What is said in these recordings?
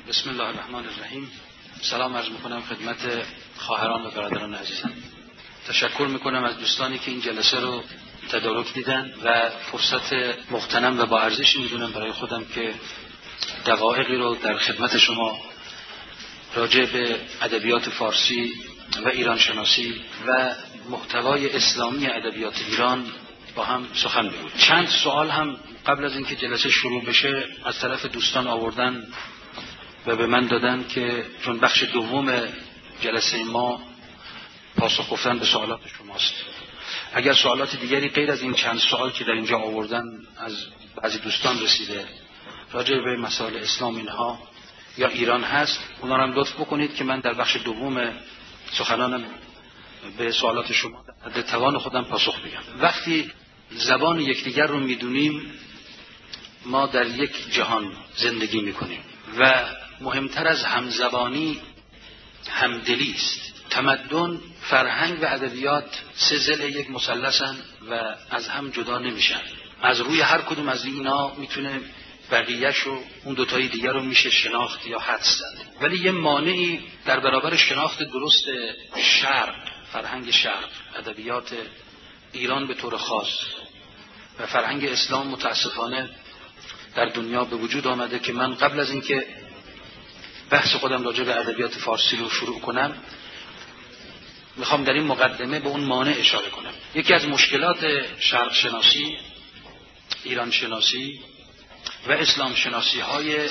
بسم الله الرحمن الرحیم. سلام عرض میکنم خدمت خواهران و برادران عزیزم. تشکر میکنم از دوستانی که این جلسه رو تدارک دیدن و فرصت مغتنم و با ارزشی میدونم برای خودم که دقایقی رو در خدمت شما راجع به ادبیات فارسی و ایران شناسی و محتوای اسلامی ادبیات ایران با هم سخن بگویم. چند سوال هم قبل از اینکه جلسه شروع بشه از طرف دوستان آوردن و به من دادن که چون بخش دوم جلسه ما پاسخ گفتن به سوالات شماست، اگر سوالات دیگری غیر از این چند سوال که در اینجا آوردن از بعضی دوستان رسیده راجع به مسائل اسلام اینها یا ایران هست، اونا رو هم لطف بکنید که من در بخش دوم سخنانم به سوالات شما در توان خودم پاسخ بگم. وقتی زبان یکدیگر رو میدونیم ما در یک جهان زندگی میکنیم و مهمتر از همزبانی همدلی است. تمدن، فرهنگ و ادبیات سه ضلع یک مثلثن و از هم جدا نمیشن. از روی هر کدوم از اینا میتونه بقیه‌شو اون دوتای دیگر رو میشه شناخت یا حدس زد. ولی یه مانعی در برابر شناخت درست شرق، فرهنگ شرق، ادبیات ایران به طور خاص و فرهنگ اسلام متاسفانه در دنیا به وجود آمده که من قبل از اینکه بحث خودم راجع به ادبیات فارسی رو شروع کنم میخوام در این مقدمه به اون مانع اشاره کنم. یکی از مشکلات شرق شناسی، ایران شناسی و اسلام شناسی های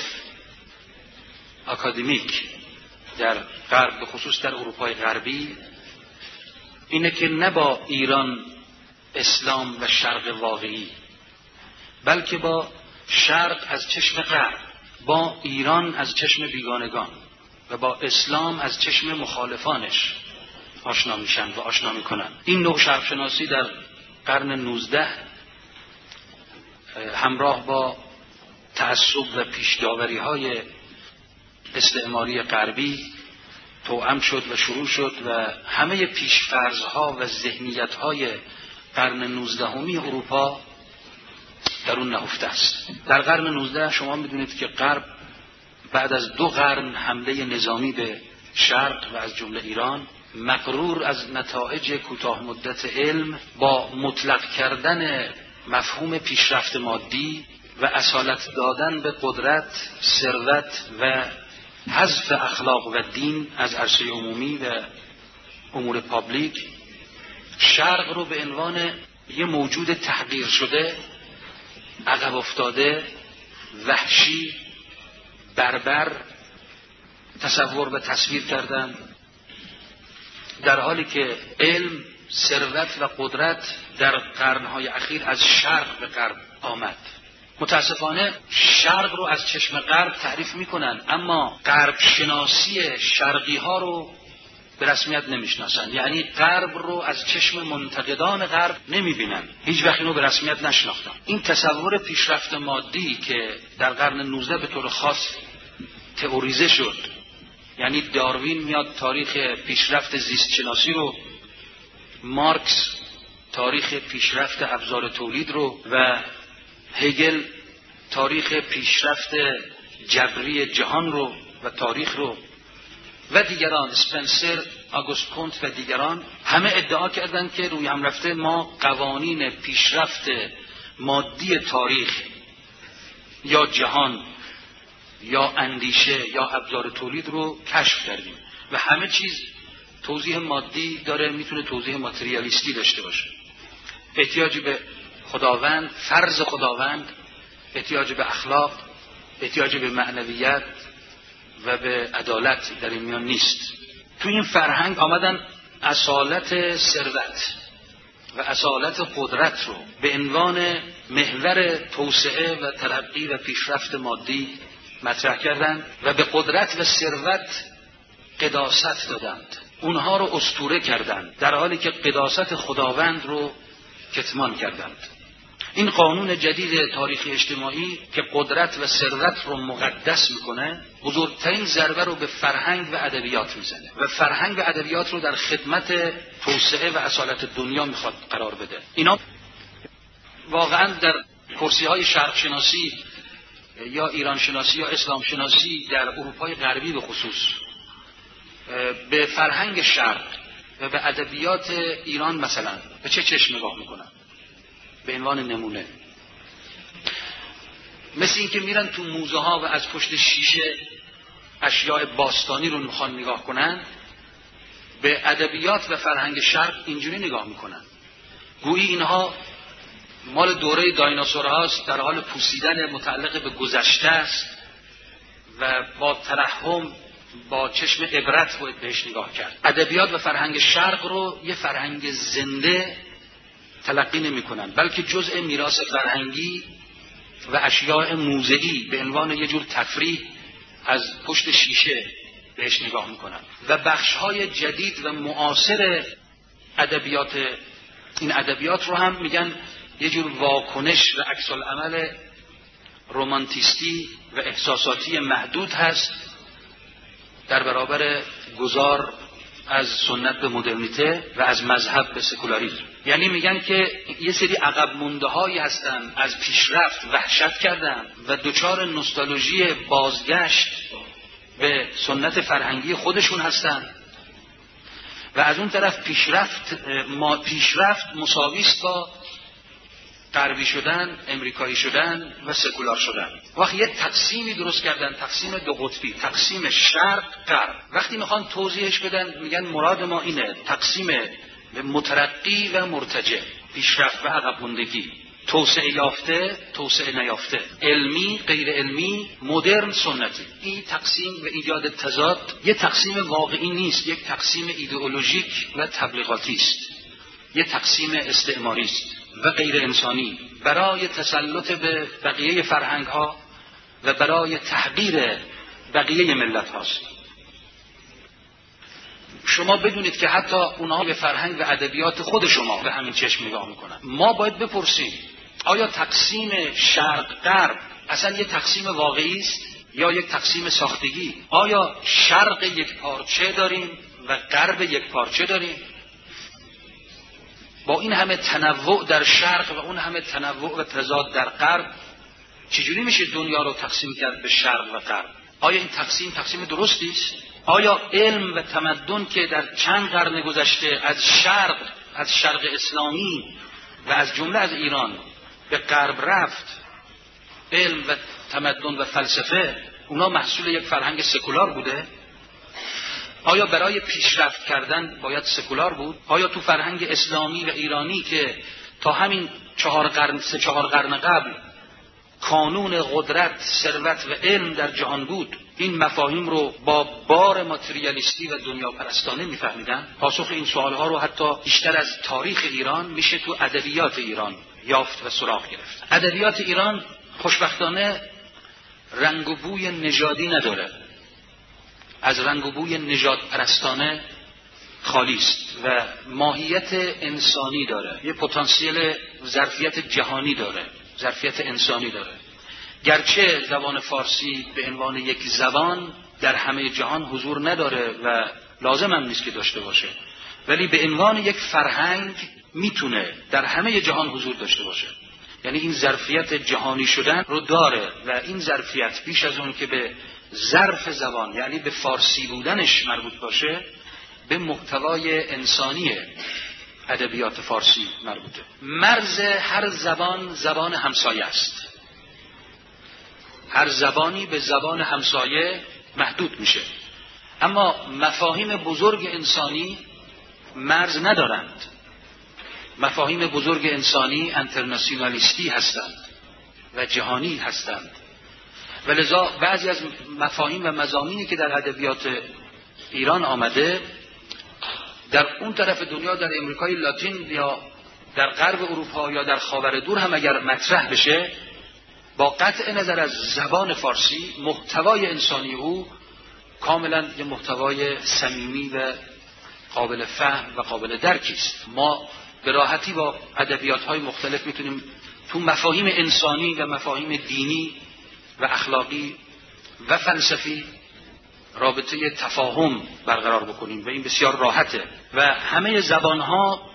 اکادمیک در غرب، به خصوص در اروپای غربی، اینه که نه با ایران، اسلام و شرق واقعی، بلکه با شرق از چشم غرب، با ایران از چشم بیگانگان و با اسلام از چشم مخالفانش آشنا میشن و آشنا میکنن. این نوع شرق شناسی در قرن 19 همراه با تعصب و پیشداوری های استعماری غربی توأم شد و شروع شد و همه پیشفرضها و ذهنیت‌های قرن 19 اروپا در اون نهفته است. در قرن 19 شما میدونید که غرب بعد از 2 قرن حمله نظامی به شرق و از جمله ایران، مغرور از نتایج کوتاه مدت علم، با مطلق کردن مفهوم پیشرفت مادی و اصالت دادن به قدرت، ثروت و حذف اخلاق و دین از عرصه عمومی و امور پابلیک، شرق رو به عنوان یه موجود تحقیر شده، عقب افتاده، وحشی، بربر تصور و تصویر کردن، در حالی که علم، ثروت و قدرت در قرنهای اخیر از شرق به غرب آمد. متاسفانه شرق رو از چشم غرب تعریف میکنن، اما غرب شناسی شرقی ها رو به رسمیت نمیشناسن. یعنی غرب رو از چشم منتقدان غرب نمیبینن، هیچ وقت اینو به رسمیت نشناختن. این تصور پیشرفت مادی که در قرن 19 به طور خاص تئوریزه شد، یعنی داروین میاد تاریخ پیشرفت زیست شناسی رو، مارکس تاریخ پیشرفت ابزار تولید رو و هگل تاریخ پیشرفت جبری جهان رو و تاریخ رو و دیگران، اسپنسر، آگوست کنت و دیگران، همه ادعا کردند که روی هم رفته ما قوانین پیشرفت مادی تاریخ یا جهان یا اندیشه یا ابزار تولید رو کشف کردیم و همه چیز توضیح مادی داره، میتونه توضیح ماتریالیستی داشته باشه. احتیاجی به خداوند، فرض خداوند، احتیاج به اخلاق، احتیاج به معنویت و به عدالت در این میان نیست. تو این فرهنگ آمدن اصالت ثروت و اصالت قدرت رو به عنوان محور توسعه و ترقی و پیشرفت مادی مطرح کردند و به قدرت و ثروت قداست دادند، اونها رو اسطوره کردند، در حالی که قداست خداوند رو کتمان کردند. این قانون جدید تاریخی اجتماعی که قدرت و ثروت رو مقدس میکنه، بزرگترین ضربه رو به فرهنگ و ادبیات میزنه و فرهنگ و ادبیات رو در خدمت توسعه و اصالت دنیا میخواد قرار بده. اینا واقعا در کرسی های شرق شناسی یا ایران شناسی یا اسلام شناسی در اروپای غربی به خصوص به فرهنگ شرق و به ادبیات ایران مثلا به چه چشم نگاه میکنن؟ به عنوان نمونه مثل این که میرن تو موزه ها و از پشت شیشه اشیاء باستانی رو میخوان نگاه کنن، به ادبیات و فرهنگ شرق اینجوری نگاه میکنن گویی اینها مال دوره دایناسورهاست، در حال پوسیدن، متعلق به گذشته است و با ترحم با چشم عبرت باید بهش نگاه کرد. ادبیات و فرهنگ شرق رو یه فرهنگ زنده تلقی نمی کنن، بلکه جزء میراث فرهنگی و اشیاء موضعی به عنوان یه جور تفریح از پشت شیشه بهش نگاه میکنن و بخش‌های جدید و معاصر ادبیات، این ادبیات رو هم میگن یه جور واکنش و عکس العمل رمانتیستی و احساساتی محدود هست در برابر گذار از سنت به مدرنیته و از مذهب به سکولاریسم. یعنی میگن که یه سری عقب مونده هایی هستن، از پیشرفت وحشت کردن و دچار نوستالژی بازگشت به سنت فرهنگی خودشون هستن و از اون طرف پیشرفت مساوی است با غربی شدن، امریکایی شدن و سکولار شدن. وقتی یه تقسیمی درست کردن، تقسیم دو قطبی، تقسیم شرق غرب. وقتی میخوان توضیحش بدن میگن مراد ما اینه، تقسیم مترقی و مرتجع، پیشرفت و عقب موندگی، توسعه یافته، توسعه نیافته، علمی، غیر علمی، مدرن، سنتی. این تقسیم و ایجاد تضاد یه تقسیم واقعی نیست، یک تقسیم ایدئولوژیک و تبلیغاتی است، یه تقسیم استعماری است و غیر انسانی برای تسلط به بقیه فرهنگ ها و برای تحقیر بقیه ملت هاست. شما بدونید که حتی اونها به فرهنگ و ادبیات خود شما به همین چشم نگاه میکنن. ما باید بپرسیم آیا تقسیم شرق غرب اصلا یک تقسیم واقعی است یا یک تقسیم ساختگی؟ آیا شرق یک پارچه داریم و غرب یک پارچه داریم؟ با این همه تنوع در شرق و اون همه تنوع و تضاد در غرب چجوری میشه دنیا رو تقسیم کرد به شرق و غرب؟ آیا این تقسیم درستی است؟ آیا علم و تمدن که در چند قرن گذشته از شرق اسلامی و از جمله از ایران به غرب رفت، علم و تمدن و فلسفه، اونا محصول یک فرهنگ سکولار بوده؟ آیا برای پیشرفت کردن باید سکولار بود؟ آیا تو فرهنگ اسلامی و ایرانی که تا همین 4 قرن قبل کانون قدرت، ثروت و علم در جهان بود، این مفاهیم رو با بار ماتریالیستی و دنیا پرستانه میفهمیدن؟ پاسخ این سوالها رو حتی بیشتر از تاریخ ایران میشه تو ادبیات ایران یافت و سراغ گرفت. ادبیات ایران خوشبختانه رنگ و بوی نژادی نداره، از رنگ و بوی نژاد پرستانه خالی است و ماهیت انسانی داره، یه پتانسیل ظرفیت جهانی داره، ظرفیت انسانی داره. گرچه زبان فارسی به عنوان یک زبان در همه جهان حضور نداره و لازم هم نیست که داشته باشه، ولی به عنوان یک فرهنگ میتونه در همه جهان حضور داشته باشه. یعنی این ظرفیت جهانی شدن رو داره و این ظرفیت بیش از اون که به ظرف زبان یعنی به فارسی بودنش مربوط باشه، به محتوای انسانی ادبیات فارسی مربوطه. مرز هر زبان همسایه است. هر زبانی به زبان همسایه محدود میشه، اما مفاهیم بزرگ انسانی مرز ندارند. مفاهیم بزرگ انسانی انترناسیونالیستی هستند و جهانی هستند و لذا بعضی از مفاهیم و مضامینی که در ادبیات ایران آمده در اون طرف دنیا، در امریکای لاتین یا در غرب اروپا یا در خاور دور هم اگر مطرح بشه، با قطع نظر از زبان فارسی محتوای انسانی او کاملا یه محتوای صمیمی و قابل فهم و قابل درکی است. ما به راحتی با ادبیات‌های مختلف میتونیم تو مفاهیم انسانی و مفاهیم دینی و اخلاقی و فلسفی رابطه تفاهم برقرار بکنیم و این بسیار راحته و همه زبانها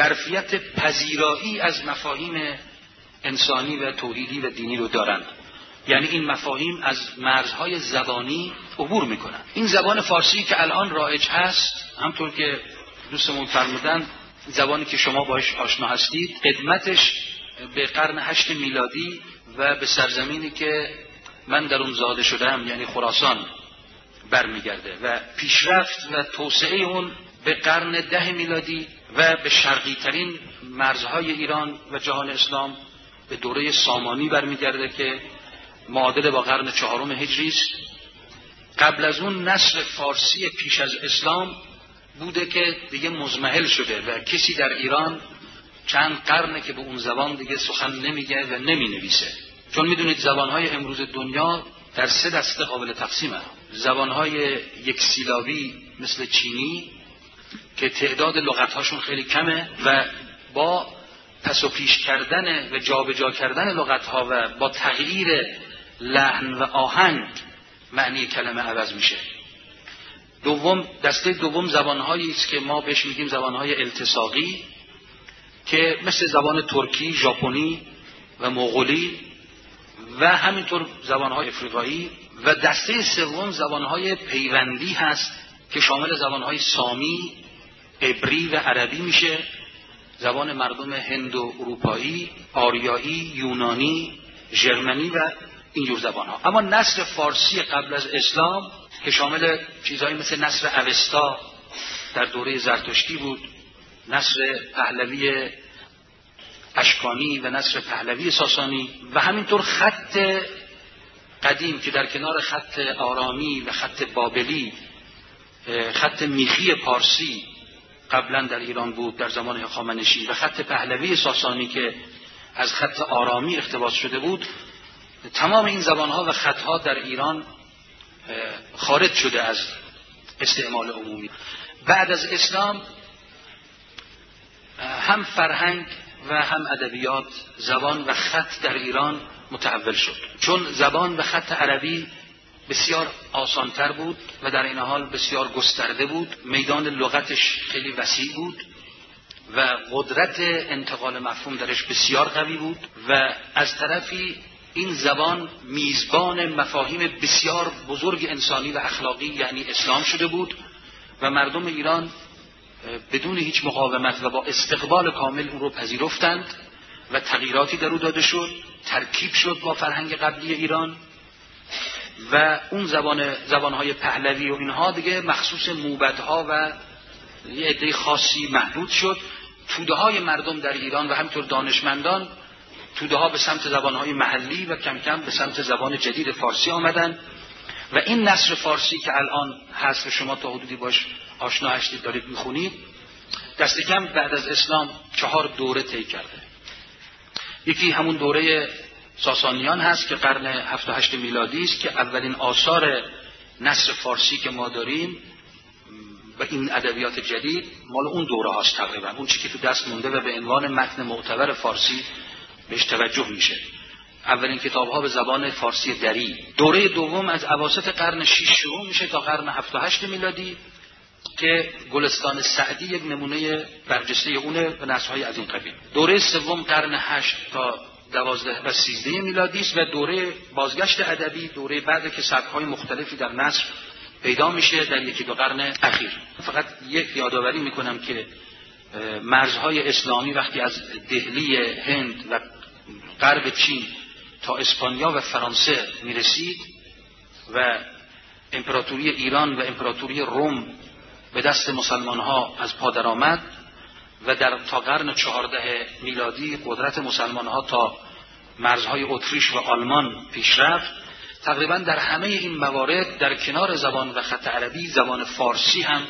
ظرفیت پذیرایی از مفاهیم انسانی و توحیدی و دینی رو دارند. یعنی این مفاهیم از مرزهای زبانی عبور میکنن. این زبان فارسی که الان رایج هست، همطور که دوستمون فرمودن، زبانی که شما باش آشنا هستید، قدمتش به قرن 8 میلادی و به سرزمینی که من در اون زاده شدم یعنی خراسان برمیگرده و پیشرفت و توسعه اون به قرن 10 میلادی و به شرقی ترین مرزهای ایران و جهان اسلام به دوره سامانی برمیگرده که معادل با قرن 4 هجری است. قبل از اون نسل فارسی پیش از اسلام بوده که دیگه مزمحل شده و کسی در ایران چند قرنه که به اون زبان دیگه سخن نمیگه و نمینویسه. چون میدونید زبانهای امروز دنیا در 3 دسته قابل تقسیم هست. زبانهای یک سیلابی مثل چینی که تعداد لغتهاشون خیلی کمه و با پس و پیش کردن و جابجا کردن لغتها و با تغییر لحن و آهنگ معنی کلمه عوض میشه. دسته دوم زبانهایی است که ما بهش میگیم زبانهای التصاقی که مثل زبان ترکی، ژاپنی و مغولی و همینطور زبانهای افریقایی. و دسته سوم زبانهای پیوندی هست که شامل زبانهای سامی، عبری و عربی میشه، زبان مردم هند و اروپایی، آریایی، یونانی، ژرمنی و اینجور زبانها. اما نثر فارسی قبل از اسلام که شامل چیزهایی مثل نثر اوستا در دوره زرتشتی بود، نثر پهلوی اشکانی و نثر پهلوی ساسانی و همینطور خط قدیم که در کنار خط آرامی و خط بابلی خط میخی پارسی قبلا در ایران بود در زمان هخامنشی و خط پهلوی ساسانی که از خط آرامی اقتباس شده بود. تمام این زبانها و خطها در ایران خارج شده از استعمال عمومی. بعد از اسلام هم فرهنگ و هم ادبیات، زبان و خط در ایران متحول شد، چون زبان و خط عربی بسیار آسانتر بود و در این حال بسیار گسترده بود، میدان لغتش خیلی وسیع بود و قدرت انتقال مفهوم درش بسیار قوی بود و از طرفی این زبان میزبان مفاهیم بسیار بزرگ انسانی و اخلاقی یعنی اسلام شده بود و مردم ایران بدون هیچ مقاومت و با استقبال کامل اون رو پذیرفتند و تغییراتی در او داده شد، ترکیب شد با فرهنگ قبلی ایران و اون زبانهای پهلوی و اینها دیگه مخصوص موبدها و یه عده خاصی محدود شد. توده های مردم در ایران و همینطور دانشمندان توده ها به سمت زبانهای محلی و کم کم به سمت زبان جدید فارسی آمدن و این نثر فارسی که الان هست و شما تا حدودی باش آشنا هستید دارید میخونید، دست کم بعد از اسلام 4 دوره طی کرده. یکی همون دوره ساسانیان هست که قرن 7 و 8 میلادی است که اولین آثار نثر فارسی که ما داریم و این ادبیات جدید مال اون دوره هاست تقریبا، اون چیزی که تو دست مونده و به عنوان متن معتبر فارسی بهش توجه میشه. اولین کتاب ها به زبان فارسی دری. دوره دوم از اواسط قرن 6 شروع میشه تا قرن 7 و 8 میلادی که گلستان سعدی یک نمونه برجسته اونه و نثرهای از این قبیل. دوره سوم قرن 8 تا 12 و 13 میلادی است و دوره بازگشت ادبی، دوره بعد که سبک‌های مختلفی در نثر پیدا میشه در 1-2 قرن اخیر. فقط یک یادآوری میکنم که مرزهای اسلامی وقتی از دهلی هند و غرب چین تا اسپانیا و فرانسه میرسید و امپراتوری ایران و امپراتوری روم به دست مسلمان ها از پا درآمد و تا قرن 14 میلادی قدرت مسلمان ها تا مرزهای اتریش و آلمان پیش رفت، تقریبا در همه این موارد در کنار زبان و خط عربی زبان فارسی هم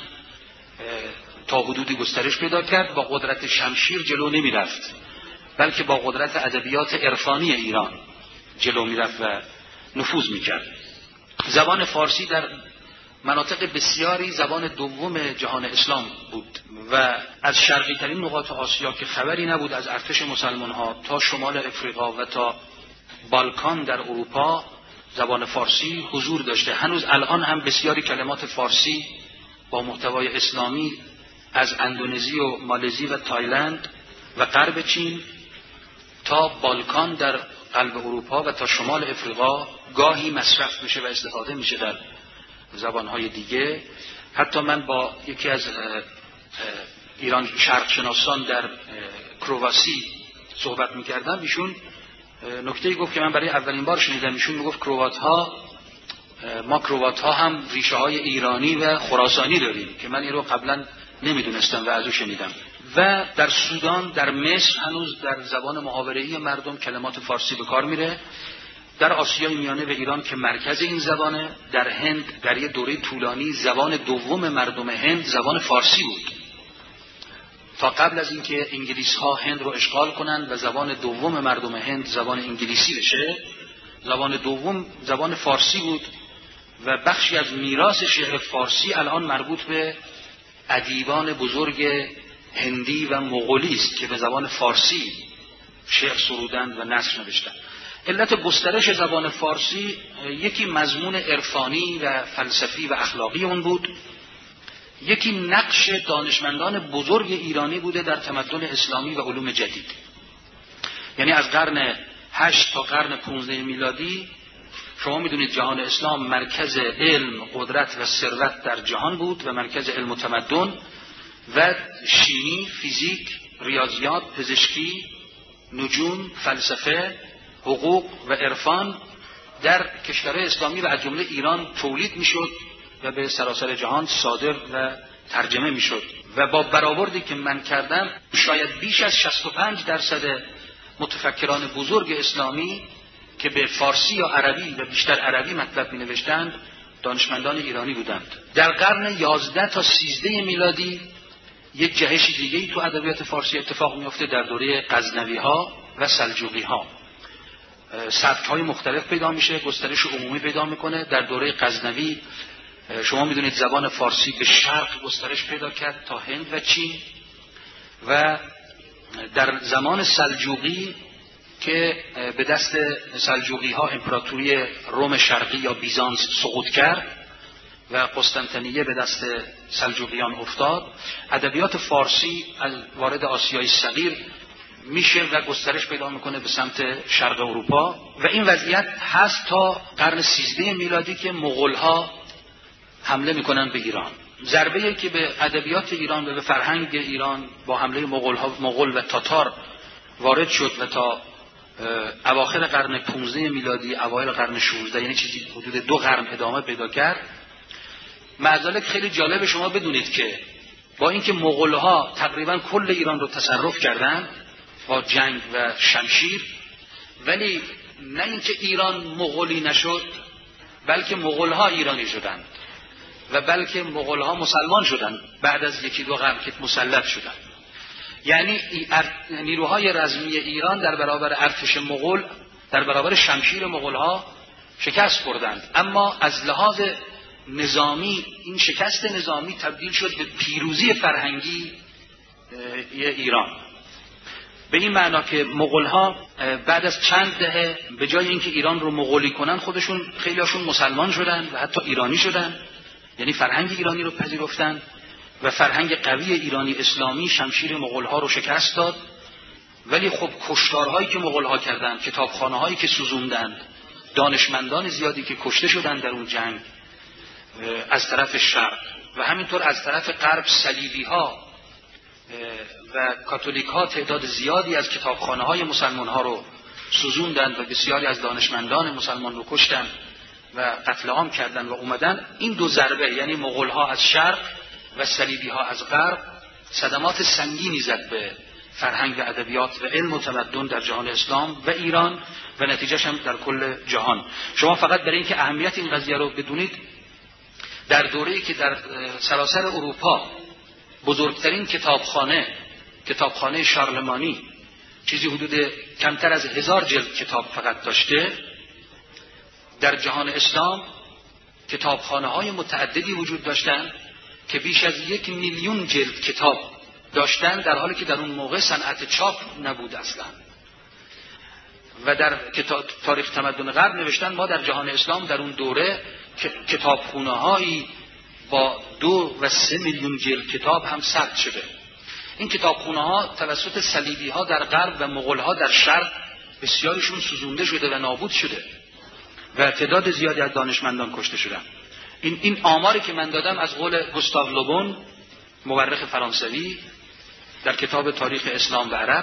تا حدودی گسترش پیدا کرد. با قدرت شمشیر جلو نمی رفت بلکه با قدرت ادبیات عرفانی ایران جلو می رفت و نفوذ می کرد. زبان فارسی در مناطق بسیاری زبان دوم جهان اسلام بود و از شرقی ترین نقاط آسیا که خبری نبود از ارتش مسلمان ها تا شمال افریقا و تا بالکان در اروپا زبان فارسی حضور داشته. هنوز الان هم بسیاری کلمات فارسی با محتوای اسلامی از اندونزی و مالزی و تایلند و غرب چین تا بالکان در قلب اروپا و تا شمال افریقا گاهی مصرف میشه و استفاده میشه در زبانهای دیگه. حتی من با یکی از ایران شرق شناسان در کرواسی صحبت میکردم، ایشون نکته‌ای گفت که من برای اولین بار شنیدم. ایشون میگفت ما کروات ها هم ریشه های ایرانی و خراسانی داریم که من این رو قبلا نمیدونستم و از او شنیدم. و در سودان، در مصر هنوز در زبان محاوره‌ای مردم کلمات فارسی به کار میره. در آسیای میانه و ایران که مرکز این زبانه، در هند در یه دوره طولانی زبان دوم مردم هند زبان فارسی بود، تا قبل از اینکه انگلیس ها هند رو اشغال کنند و زبان دوم مردم هند زبان انگلیسی بشه. زبان دوم زبان فارسی بود و بخشی از میراث شعر فارسی الان مربوط به ادیبان بزرگ هندی و مغولی است که به زبان فارسی شعر سرودند و نثر نوشتند. علت گسترش زبان فارسی یکی مضمون عرفانی و فلسفی و اخلاقی اون بود، یکی نقش دانشمندان بزرگ ایرانی بوده در تمدن اسلامی و علوم جدید. یعنی از قرن 8 تا قرن 15 میلادی شما میدونید جهان اسلام مرکز علم، قدرت و ثروت در جهان بود و مرکز علم و تمدن و شیمی، فیزیک، ریاضیات، پزشکی، نجوم، فلسفه، حقوق و عرفان در کشورهای اسلامی و از جمله ایران تولید میشد و به سراسر جهان صادر و ترجمه میشد. و با برآوردی که من کردم شاید بیش از 65% متفکران بزرگ اسلامی که به فارسی یا عربی و بیشتر عربی مطلب می نوشتند دانشمندان ایرانی بودند. در قرن 11 تا 13 میلادی یک جهش دیگه‌ای تو ادبیات فارسی اتفاق میفته در دوره غزنوی ها و سلجوقی ها. سبک های مختلف پیدا میشه، گسترش عمومی پیدا میکنه. در دوره غزنوی شما میدونید زبان فارسی به شرق گسترش پیدا کرد تا هند و چین، و در زمان سلجوقی که به دست سلجوقی ها امپراتوری روم شرقی یا بیزانس سقوط کرد و قسطنطنیه به دست سلجوقیان افتاد، ادبیات فارسی از وارد آسیای صغیر میشه و گسترش پیدا میکنه به سمت شرق اروپا. و این وضعیت هست تا قرن 13 میلادی که مغول ها حمله میکنن به ایران. ضربه‌ای که به ادبیات ایران و به فرهنگ ایران با حمله مغول و تاتار وارد شد و تا اواخر قرن 15 میلادی اوایل قرن 16 یعنی چیزی حدود 2 قرن ادامه پیدا کرد. معذالک خیلی جالب شما بدونید که با اینکه مغول‌ها تقریبا کل ایران رو تصرف کردند با جنگ و شمشیر، ولی نه اینکه ایران مغولی نشد بلکه مغول‌ها ایرانی شدند و بلکه مغول‌ها مسلمان شدند بعد از 1-2 قرن که مسلط شدند. یعنی نیروهای رزمی ایران در برابر ارتش مغول، در برابر شمشیر مغول‌ها شکست خوردند، اما از لحاظ نظامی این شکست نظامی تبدیل شد به پیروزی فرهنگی ایران. به این معنا که مغول‌ها بعد از چند دهه به جای اینکه ایران رو مغولی کنن خودشون خیلیاشون مسلمان شدن و حتی ایرانی شدن، یعنی فرهنگ ایرانی رو پذیرفتن و فرهنگ قوی ایرانی اسلامی شمشیر مغول‌ها رو شکست داد. ولی خب کشتارهایی که مغول‌ها کردند، کتابخانه‌هایی که سوزوندند، دانشمندان زیادی که کشته شدند در اون جنگ از طرف شرق و همینطور از طرف غرب صلیبی‌ها و کاتولیک‌ها تعداد زیادی از کتابخانه‌های مسلمان‌ها رو سوزوندند و بسیاری از دانشمندان مسلمان رو کشتند و قتل عام کردند و اومدن. این 2 ضربه، یعنی مغول‌ها از شرق و صلیبی‌ها از غرب، صدمات سنگینی زد به فرهنگ و ادبیات و علم و تمدن در جهان اسلام و ایران و نتیجهش هم در کل جهان. شما فقط برای اینکه اهمیت این قضیه رو بدونید، در دوره‌ای که در سراسر اروپا بزرگترین کتابخانه شارلمانی چیزی حدود کمتر از 1000 جلد کتاب فقط داشته، در جهان اسلام کتابخانه‌های متعددی وجود داشتند که بیش از 1 میلیون جلد کتاب داشتن، در حالی که در اون موقع صنعت چاپ نبود اصلا. و در تاریخ تمدن غرب نوشتن ما در جهان اسلام در اون دوره کتابخونه‌هایی با 2 و 3 میلیون جلد کتاب هم ثبت شده. این کتابخونه‌ها توسط صلیبی‌ها در غرب و مغول‌ها در شرق بسیاریشون سوزونده شده و نابود شده و تعداد زیادی از دانشمندان کشته شدن. این آماری که من دادم از قول گوستاو لوبون، مورخ فرانسوی، در کتاب تاریخ اسلام و عرب،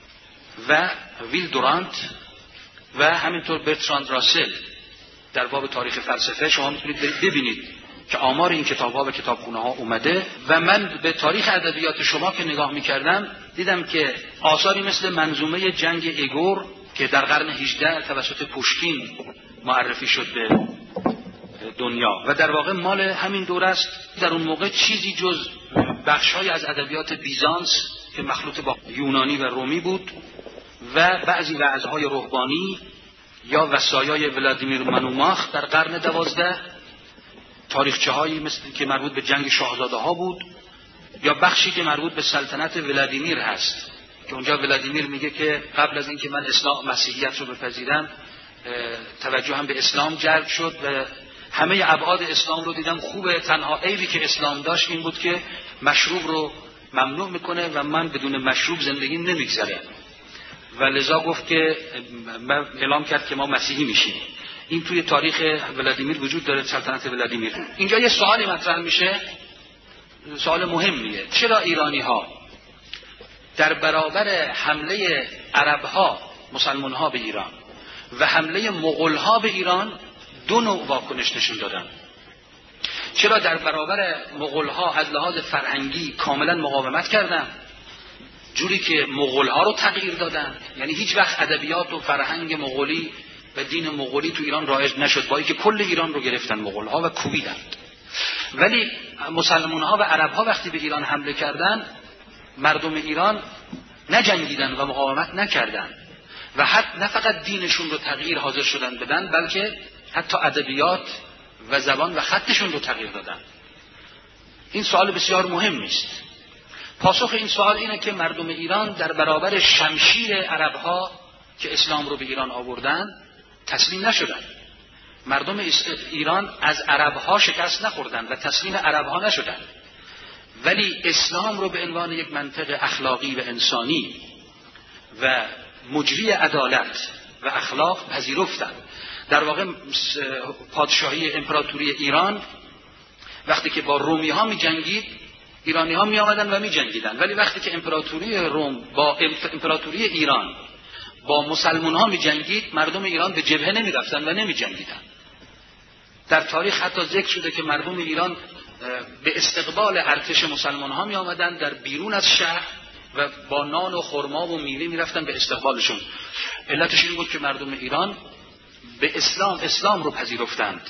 و ویل دورانت و همینطور برتراند راسل در باب تاریخ فلسفه. شما میتونید ببینید که آمار این کتاب‌ها و کتابخونه‌ها اومده. و من به تاریخ ادبیات شما که نگاه می‌کردم دیدم که آثاری مثل منظومه جنگ ایگور که در قرن 18 توسط پوشکین معرفی شد به دنیا و در واقع مال همین دوره است. در اون موقع چیزی جز بخش‌های از ادبیات بیزانس که مخلوط با یونانی و رومی بود و بعضی وعظهای رهبانی یا وصایای ولادیمیر منوماخ در قرن 12، تاریخچه‌هایی مثل که مربوط به جنگ شاهزاده‌ها بود یا بخشی که مربوط به سلطنت ولادیمیر هست که اونجا ولادیمیر میگه که قبل از اینکه من مسیحیت رو بپذیرم توجه هم به اسلام جلب شد و همه ابعاد اسلام رو دیدم خوبه، تنها عیبی که اسلام داشت این بود که مشروب رو ممنوع میکنه و من بدون مشروب زندگیم نمیگذره و لذا گفت که من اعلام کرد که ما مسیحی میشیم. این توی تاریخ ولادیمیر وجود داره، سلطنت ولادیمیر. اینجا یه سوالی مطرح میشه، سوال مهمیه: چرا ایرانی ها در برابر حمله عرب ها، مسلمان ها به ایران و حمله مغول ها به ایران دو نوع واکنش نشون دادن؟ چرا در برابر مغول ها از لحاظ فرهنگی کاملا مقاومت کردن، جوری که مغول ها رو تغییر دادن؟ یعنی هیچ وقت ادبیات و فرهنگ مغولی و دین مغولی تو ایران رایج نشد، با اینکه کل ایران رو گرفتن مغول ها و کوبیدند. ولی مسلمان ها و عرب ها وقتی به ایران حمله کردن، مردم ایران نجنگیدن و مقاومت نکردن و حتی نه فقط دینشون رو تغییر حاضر شدن بدن، بلکه حتی ادبیات و زبان و خطشون رو تغییر دادن. این سوال بسیار مهمی است. پاسخ این سوال اینه که مردم ایران در برابر شمشیر عرب ها که اسلام رو به ایران آوردن تسلیم نشدن. مردم ایران از عرب ها شکست نخوردن و تسلیم عرب ها نشدن، ولی اسلام رو به عنوان یک منطق اخلاقی و انسانی و مجری عدالت و اخلاق پذیرفتن. در واقع پادشاهی امپراتوری ایران وقتی که با رومی ها می جنگید، ایرانی ها می آمدن و می جنگیدن، ولی وقتی که امپراتوری روم با امپراتوری ایران با مسلمان ها می جنگید، مردم ایران به جبهه نمی رفتن و نمی جنگیدن. در تاریخ حتی ذکر شده که مردم ایران به استقبال ارتش مسلمان ها می آمدن در بیرون از شهر و با نان و خرما و میوه می رفتن به استقبالشون. علتش این بود که مردم ایران به اسلام رو پذیرفتند،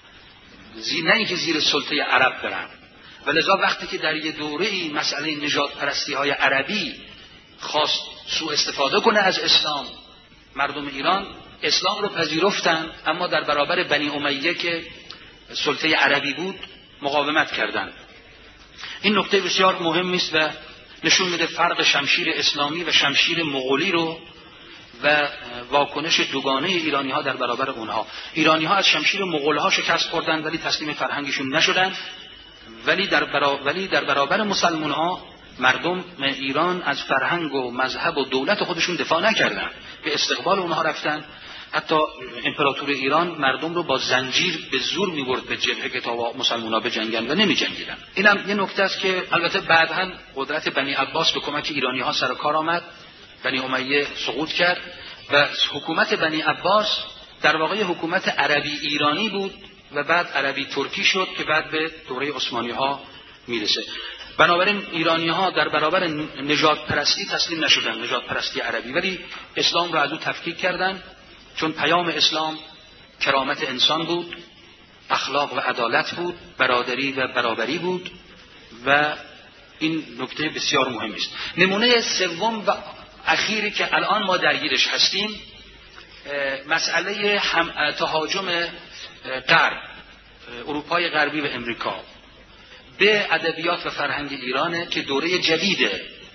نه اینکه زیر سلطه عرب برن. و لذا وقتی که در یه دوره‌ای مسئله نژاد پرستی های عربی خواست سوء استفاده کنه از اسلام، مردم ایران اسلام رو پذیرفتند، اما در برابر بنی امیه که سلطه عربی بود مقاومت کردند. این نکته بسیار مهمی است و نشون میده فرق شمشیر اسلامی و شمشیر مغولی رو و واکنش دوگانه ایرانی ها در برابر اونها. ایرانی ها از شمشیر مغول ها شکست خوردن ولی تسلیم فرهنگشون نشدن، ولی در برابر مسلمان ها مردم ایران از فرهنگ و مذهب و دولت خودشون دفاع نکردن، به استقبال اونها رفتن. حتی امپراتور ایران مردم رو با زنجیر به زور می‌برد به جبهه که تا مسلمان‌ها بجنگن و نمی‌جنگیدن. اینم یه نکته است که البته بعداً قدرت بنی عباس به کمک ایرانی‌ها سر کار آمد، بنی امیه سقوط کرد و حکومت بنی عباس در واقع حکومت عربی ایرانی بود و بعد عربی ترکی شد که بعد به دوره عثمانی‌ها میرسه. بنابراین ایرانی‌ها در برابر نژاد پرستی تسلیم نشدن، نژاد پرستی عربی، ولی اسلام رو از او تفکیک کردن، چون پیام اسلام کرامت انسان بود، اخلاق و عدالت بود، برادری و برابری بود و این نکته بسیار مهمی است. نمونه سوم و اخیری که الان ما درگیرش هستیم، مسئله تهاجم غرب، اروپای غربی و امریکا به ادبیات و فرهنگ ایرانه که دوره جدید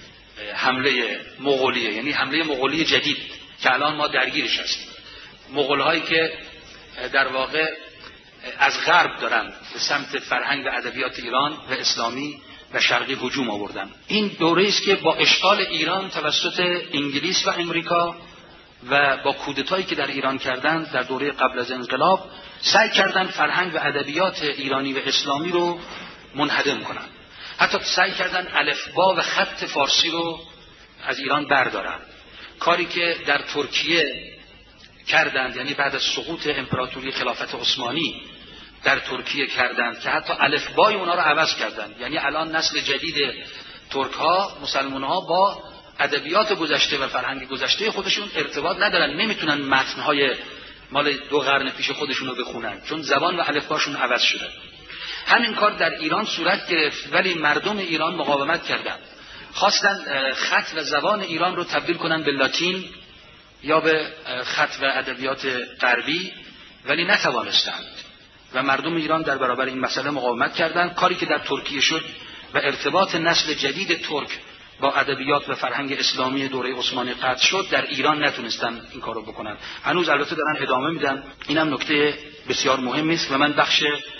حمله مغولیه، یعنی حمله مغولی جدید که الان ما درگیرش هستیم. مغول‌هایی که در واقع از غرب دارن به سمت فرهنگ و ادبیات ایران و اسلامی و شرقی هجوم آوردن. این دوره است که با اشغال ایران توسط انگلیس و امریکا و با کودتایی که در ایران کردن در دوره قبل از انقلاب سعی کردن فرهنگ و ادبیات ایرانی و اسلامی رو منهدم کنن. حتی سعی کردن الفبا و خط فارسی رو از ایران بردارن، کاری که در ترکیه کردند، یعنی بعد از سقوط امپراتوری خلافت عثمانی در ترکیه کردند که حتی الفبای اونا رو عوض کردند. یعنی الان نسل جدید ترک ها، مسلمان ها با ادبیات گذشته و فرهنگ گذشته خودشون ارتباط ندارن، نمیتونن متن‌های مال 2 قرن پیش خودشون رو بخونن چون زبان و الفباشون عوض شده. همین کار در ایران صورت گرفت ولی مردم ایران مقاومت کردند، خواستن خط و زبان ایران رو تبدیل کنن به لاتین یا به خط و ادبیات غربی، ولی نتوانستند و مردم ایران در برابر این مسئله مقاومت کردند. کاری که در ترکیه شد و ارتباط نسل جدید ترک با ادبیات و فرهنگ اسلامی دوره عثمانی قطع شد، در ایران نتونستن این کارو بکنن. هنوز البته دارن ادامه میدن. اینم نکته بسیار مهمی است و من بخش